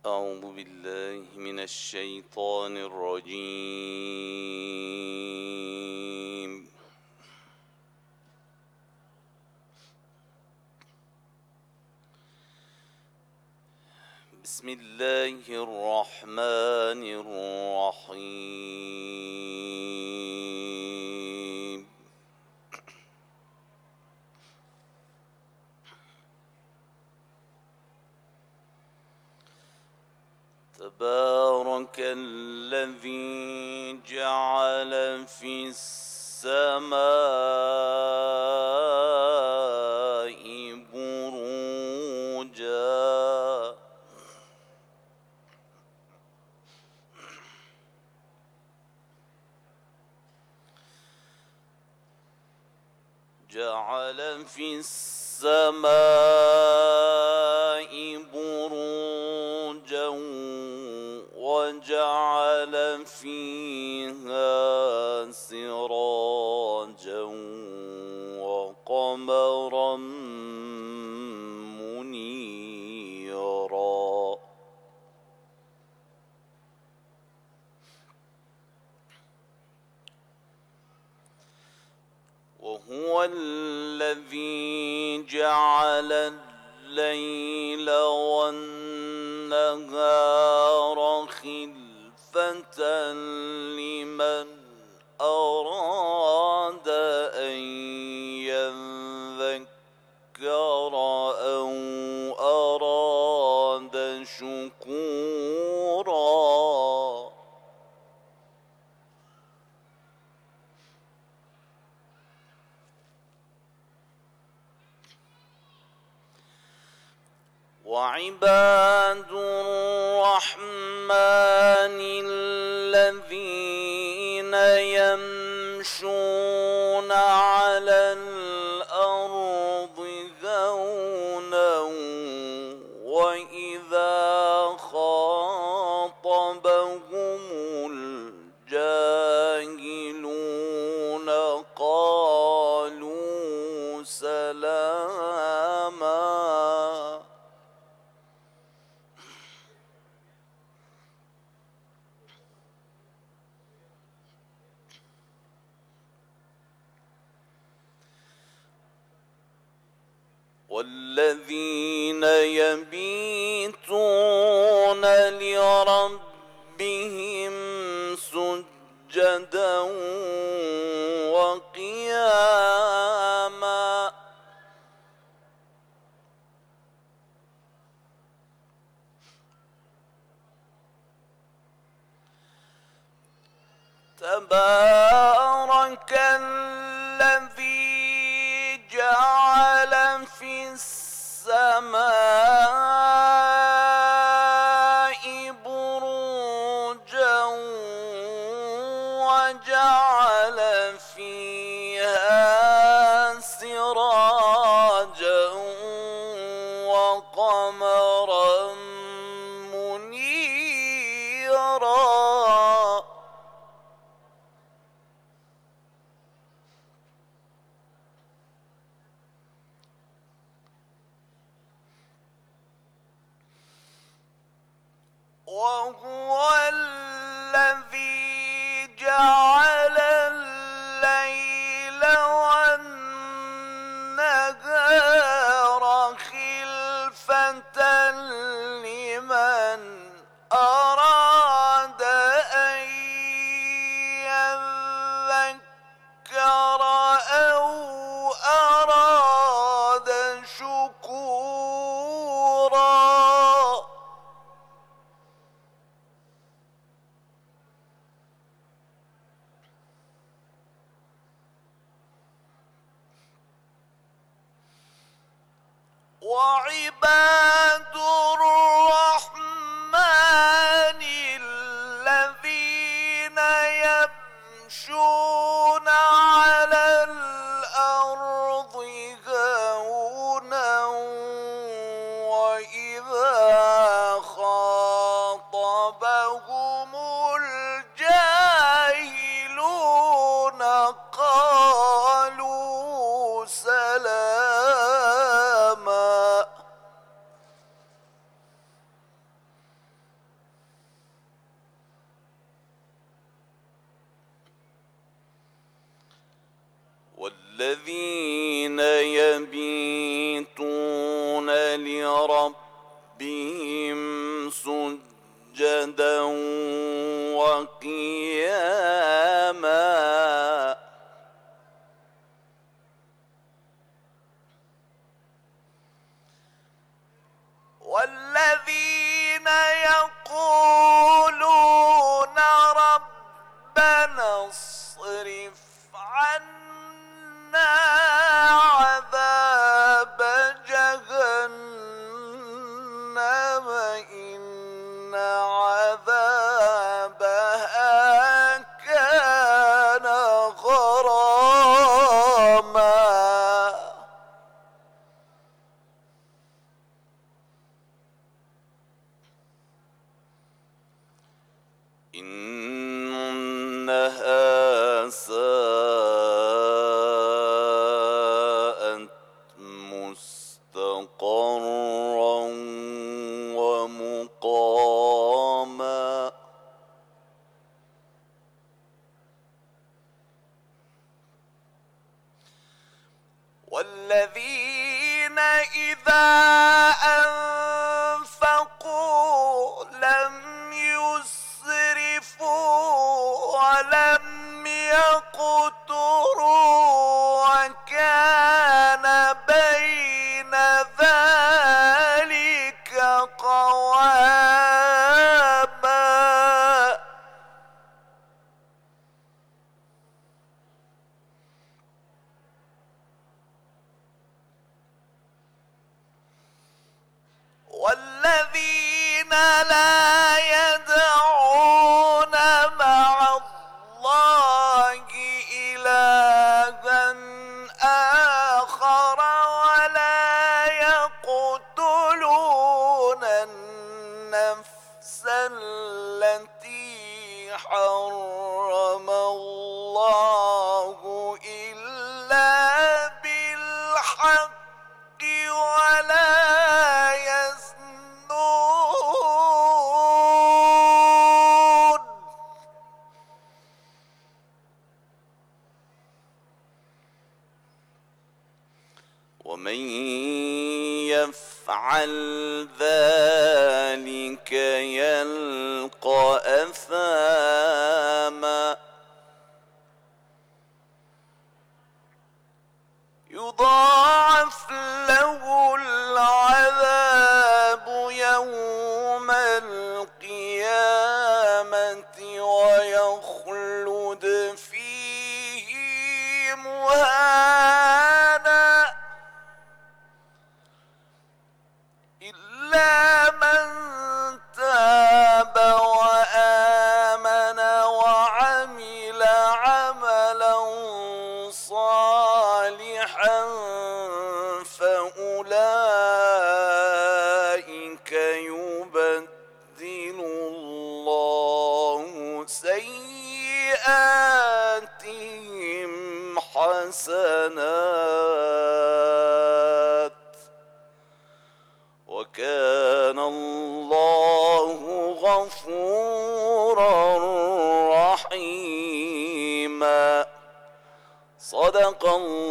أعوذ بالله من الشيطان الرجيم. بسم الله الرحمن الرحيم. تبارك الذي جعل في السماء بروجا جعل في السماء بروجا وجعل فيها سراجا وقمرا منيرا وهو الذي جعل الليل والنهار خلفة لمن أراد أن يذكر أو أراد شكورا وعباد الرحمن الذين يمشون على الأرض هونا وإذا خاطبهم الجاهلون قالوا سلاما والذين يبيتون لربهم سجدا وقياما تبارك الذي جعل في السماء بروجا وجعل فيها سراجا وقمرا منيرا وهو الذي جعل الليل والنهار خلفة لمن أراد أن يذكر أو أراد شكورا وعباد الرحمن الذين يمشون على الأرض هونا وإذا خاطبهم الجاهلون قالوا سلاما والذين يبيتون لربهم سجدا وقياما والذين يقولون ربنا اصرف عنا عذاب جهنم إن عذابها كان غراما إنها ساءت مستقرا ومقاما والذين إذا أنفقوا لم يسرفوا ولم يقتروا وكان بين ذلك قواما والذين لا يدعون مع الله إلها آخر ولا يقتلون النفس التي حرم الله إلا بالحق ولا يزنون ومن يفعل ذلك يلقى أثاما يضاعف له العذاب يوم القيامة ويخلد فيه مهانا إلا من تاب وآمن وعمل عملا صالحا فأولئك يبدل الله سيئاتهم حسنات وكان الله غفورا رحيما صدق الله